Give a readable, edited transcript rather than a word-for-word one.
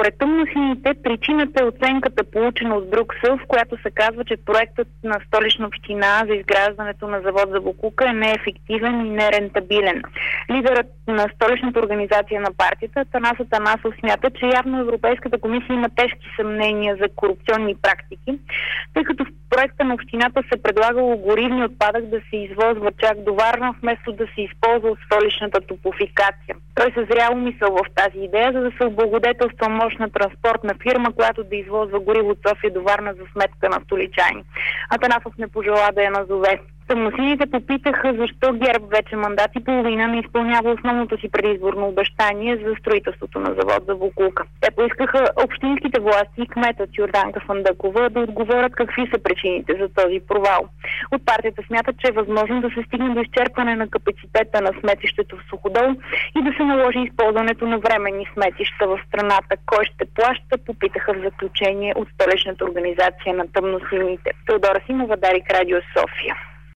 Според тъмносините, причината е оценката, получена от Брюксел, в която се казва, че проектът на Столична община за изграждането на завод за боклука е неефективен и нерентабилен. Лидерът на Столичната организация на партията, Атанас Атанасов, смята, че явно Европейската комисия има тежки съмнения за корупционни практики, тъй като в проекта на общината се предлагало горивни отпадък да се извозва чак до Варна, вместо да се използва от столичната топофикация. Той съзрял мисъл в тази идея, за да се облагодетелства мощна транспортна фирма, която да извозва гориво от София до Варна за сметка на столичани. Атанасов не пожела да я назове. Тъмносините попитаха защо ГЕРБ вече мандат и половина не изпълнява основното си предизборно обещание за строителството на завод за боклука. Те поискаха общинските власти и кметът Йорданка Фандъкова да отговорят какви са причините за този провал. От партията смятат, че е възможно да се стигне до изчерпване на капацитета на сметището в Суходол и да се наложи използването на временни сметища в страната. Кой ще плаща, попитаха в заключение от Столичната организация на тъмносините. Теодора Симова, Дарик, Радио София.